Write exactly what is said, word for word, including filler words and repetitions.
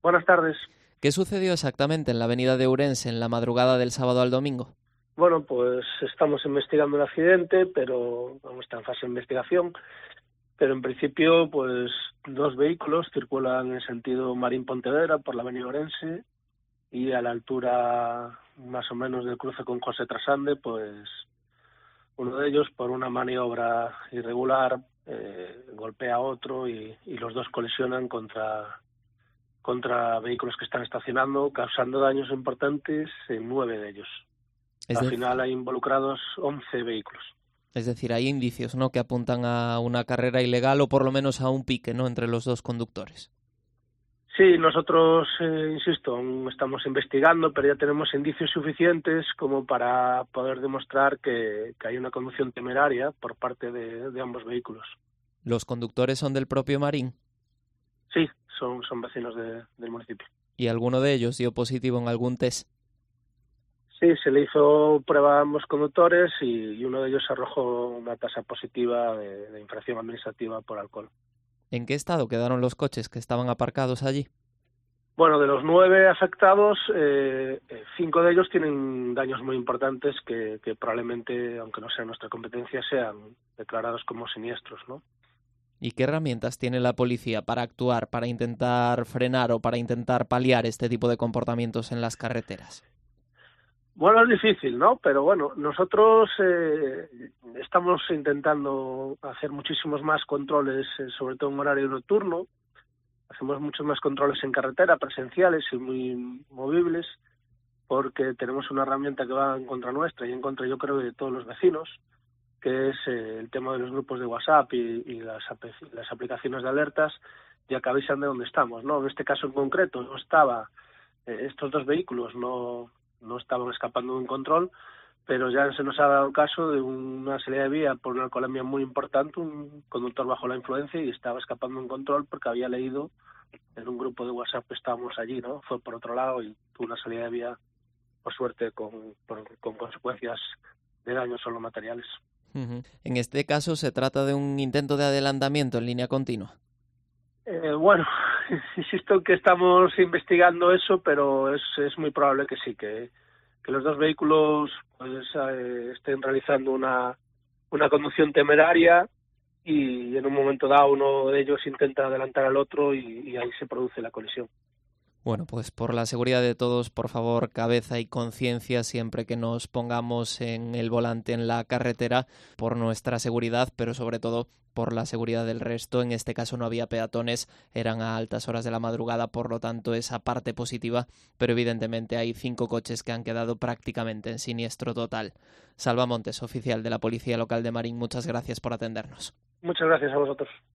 Buenas tardes. ¿Qué sucedió exactamente en la avenida de Ourense en la madrugada del sábado al domingo? Bueno, pues estamos investigando el accidente, pero aún está en fase de investigación. Pero en principio, pues dos vehículos circulan en sentido Marín-Pontevedra por la avenida Ourense y a la altura más o menos del cruce con José Trasande, pues uno de ellos por una maniobra irregular eh, golpea a otro y, y los dos colisionan contra contra vehículos que están estacionando, causando daños importantes en nueve de ellos. Es, Al de- final hay involucrados once vehículos. es decir, hay indicios, ¿no?, que apuntan a una carrera ilegal o por lo menos a un pique, ¿no?, entre los dos conductores. Sí, nosotros, eh, insisto, aún estamos investigando, pero ya tenemos indicios suficientes como para poder demostrar que, que hay una conducción temeraria por parte de, de ambos vehículos. ¿Los conductores son del propio Marín? Sí, son, son vecinos de, del municipio. ¿Y alguno de ellos dio positivo en algún test? Sí, se le hizo prueba a ambos conductores y, y uno de ellos arrojó una tasa positiva de, de infracción administrativa por alcohol. ¿En qué estado quedaron los coches que estaban aparcados allí? Bueno, de los nueve afectados, eh, cinco de ellos tienen daños muy importantes que, que probablemente, aunque no sea nuestra competencia, sean declarados como siniestros, ¿no? ¿Y qué herramientas tiene la policía para actuar, para intentar frenar o para intentar paliar este tipo de comportamientos en las carreteras? Bueno, es difícil, ¿no? Pero bueno, nosotros eh, estamos intentando hacer muchísimos más controles, eh, sobre todo en horario nocturno. Hacemos muchos más controles en carretera, presenciales y muy movibles, porque tenemos una herramienta que va en contra nuestra y en contra, yo creo, de todos los vecinos, que es eh, el tema de los grupos de WhatsApp y, y las, las aplicaciones de alertas, ya que avisan de dónde estamos, ¿no? En este caso en concreto no estaba, eh, estos dos vehículos no, no estaban escapando de un control, pero ya se nos ha dado el caso de una salida de vía por una alcoholemia muy importante, un conductor bajo la influencia y estaba escapando de un control porque había leído en un grupo de WhatsApp que estábamos allí, ¿no? Fue por otro lado y tuvo una salida de vía, por suerte, con, con, con consecuencias de daños solo materiales. Uh-huh. En este caso se trata de un intento de adelantamiento en línea continua. Eh, bueno, insisto en que estamos investigando eso, pero es, es muy probable que sí, que, que los dos vehículos pues eh, estén realizando una, una conducción temeraria y en un momento dado uno de ellos intenta adelantar al otro y, y ahí se produce la colisión. Bueno, pues por la seguridad de todos, por favor, cabeza y conciencia siempre que nos pongamos en el volante en la carretera, por nuestra seguridad, pero sobre todo por la seguridad del resto. En este caso no había peatones, eran a altas horas de la madrugada, por lo tanto esa parte positiva, pero evidentemente hay cinco coches que han quedado prácticamente en siniestro total. Salva Montes, oficial de la Policía Local de Marín, muchas gracias por atendernos. Muchas gracias a vosotros.